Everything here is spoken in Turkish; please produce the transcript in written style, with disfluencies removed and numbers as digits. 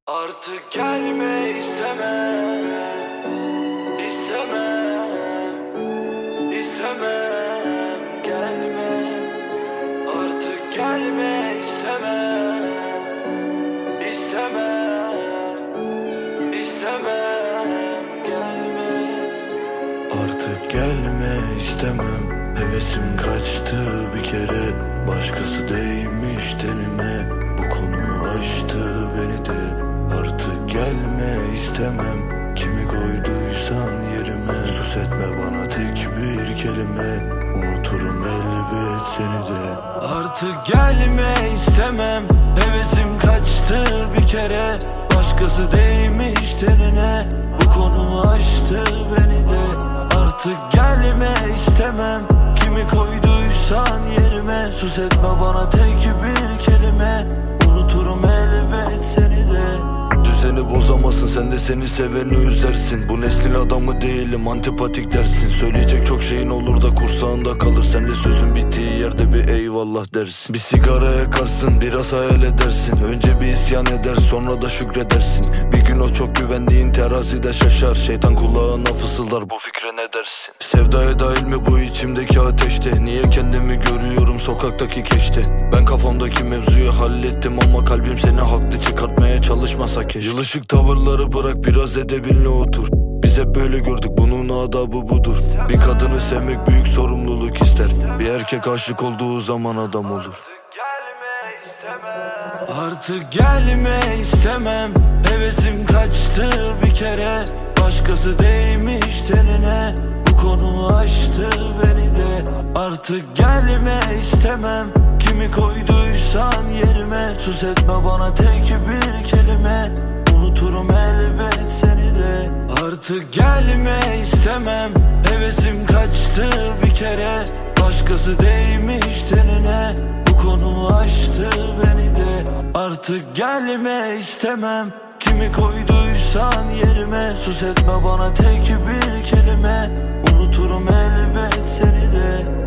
Artık gelme istemem, istemem, istemem gelme. Artık gelme istemem, istemem, istemem gelme. Artık gelme istemem. Hevesim kaçtı bir kere. Başkası değmiş tenime. Bu konu aştı beni de. Artık gelme istemem. Kimi koyduysan yerime. Sus etme bana tek bir kelime. Unuturum elbet seni de. Artık gelme istemem. Hevesim kaçtı bir kere. Başkası değmiş tenine. Bu konu aştı beni de. Artık gelme istemem. Kimi koyduysan yerime. Sus etme bana tek bir kelime. Unuturum elbet seni de. Düzeni bozamazsın, sen de seni seveni üzersin. Bu neslin adamı değilim, antipatik dersin. Söyleyecek çok şeyin olur da kursağında kalır. Sen de sözün bittiği yerde bir eyvallah dersin. Bir sigara yakarsın, biraz hayal edersin. Önce bir isyan eder, sonra da şükredersin. Bir gün o çok güvendiğin terazide şaşar. Şeytan kulağına fısıldar, bu fikre ne dersin? Sevdaya dahil mi bu içimdeki ateşte? Niye kendimi görüyorum sokaktaki keşte? Ben kafamdaki mevzuyu hallettim ama kalbim seni haklı çıkartmaya çalışmasa keşke. Yılışık tavırları bırak, biraz edebinle otur. Biz hep böyle gördük, bunun adabı budur. Bir kadını sevmek büyük sorumluluk ister. Bir erkek aşık olduğu zaman adam olur. Artık gelme istemem. Hevesim kaçtı bir kere. Başkası değmiş tenine. Bu konu aştı beni de. Artık gelme istemem. Kimi koyduysan yerime. Sus etme bana tek bir kelime. Unuturum elbet seni de. Artık gelme istemem. Hevesim kaçtı bir kere. Başkası değmiş tenine. Bu konu aştı beni de. Artık gelme istemem. Kimi koyduysan yerime. Sus etme bana tek bir kelime. Unuturum elbet seni de.